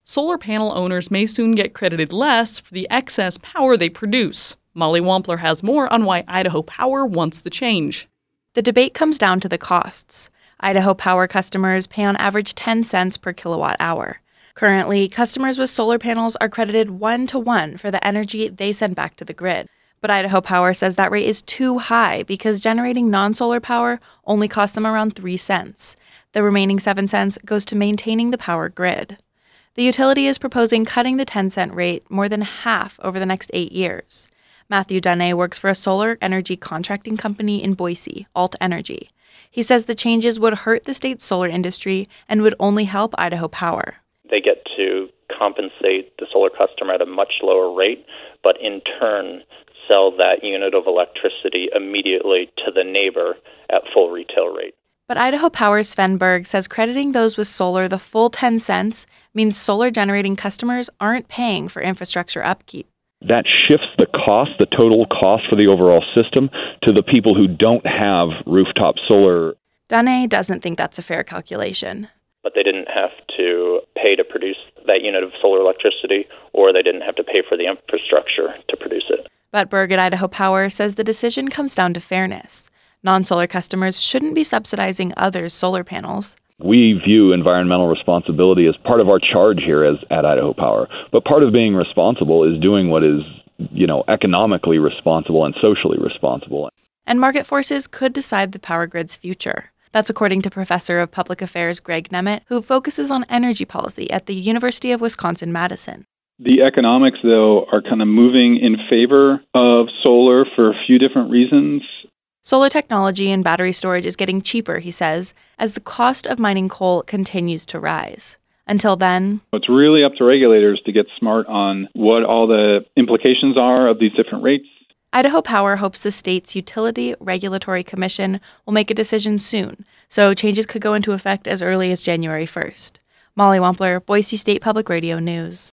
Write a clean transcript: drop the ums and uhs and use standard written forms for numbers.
Solar panel owners may soon get credited less for the excess power they produce. Molly Wampler has more on why Idaho Power wants the change. The debate comes down to the costs. Idaho Power customers pay on average 10 cents per kilowatt hour. Currently, customers with solar panels are credited 1-to-1 for the energy they send back to the grid. But Idaho Power says that rate is too high because generating non-solar power only costs them around 3 cents. The remaining 7 cents goes to maintaining the power grid. The utility is proposing cutting the 10-cent rate more than half over the next 8 years. Matthew Dunne works for a solar energy contracting company in Boise, Alt Energy. He says the changes would hurt the state's solar industry and would only help Idaho Power. They get to compensate the solar customer at a much lower rate, but in turn sell that unit of electricity immediately to the neighbor at full retail rate. But Idaho Power's Sven Berg says crediting those with solar the full 10 cents means solar generating customers aren't paying for infrastructure upkeep. That shifts the cost, the total cost for the overall system, to the people who don't have rooftop solar. Dunne doesn't think that's a fair calculation. But they didn't have to pay to produce that unit of solar electricity, or they didn't have to pay for the infrastructure to produce it. But Berg at Idaho Power says the decision comes down to fairness. Non-solar customers shouldn't be subsidizing others' solar panels. We view environmental responsibility as part of our charge here at Idaho Power. But part of being responsible is doing what is, economically responsible and socially responsible. And market forces could decide the power grid's future. That's according to Professor of Public Affairs Greg Nemeth, who focuses on energy policy at the University of Wisconsin-Madison. The economics, though, are kind of moving in favor of solar for a few different reasons. Solar technology and battery storage is getting cheaper, he says, as the cost of mining coal continues to rise. Until then, it's really up to regulators to get smart on what all the implications are of these different rates. Idaho Power hopes the state's Utility Regulatory Commission will make a decision soon, so changes could go into effect as early as January 1st. Molly Wampler, Boise State Public Radio News.